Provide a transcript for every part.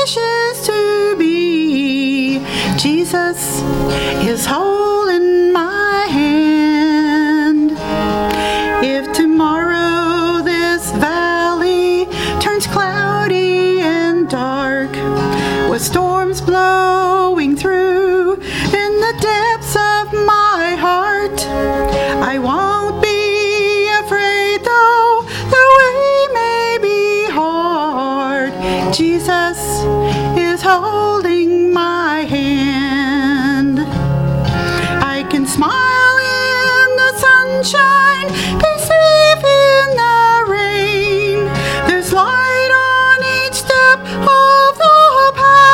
wishes to be. Jesus is holding my hand. If tomorrow this valley turns cloudy and dark, with storms blowing through in the depths of my heart, I won't be afraid though the way may be hard. Jesus is holding my hand. I can smile in the sunshine, be safe in the rain. There's light on each step of the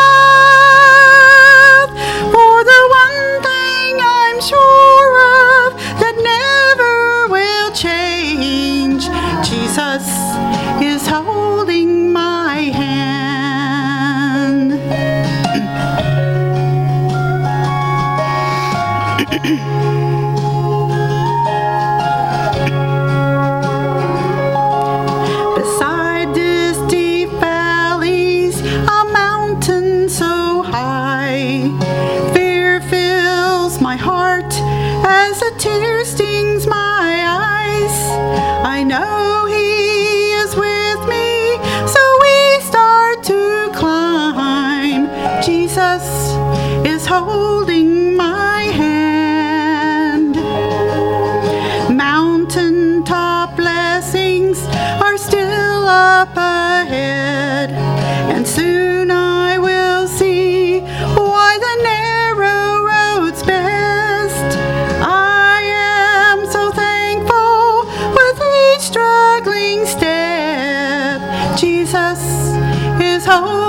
path. For the one thing I'm sure of that never will change, Jesus is holding my hand. Beside this deep valleys, a mountain so high, fear fills my heart as a tear stings my eyes. I know He is with me, so we start to climb. Jesus is holding my hand. Mountaintop blessings are still up ahead, and soon I will see why the narrow road's best. I am so thankful with each struggling step. Jesus is holding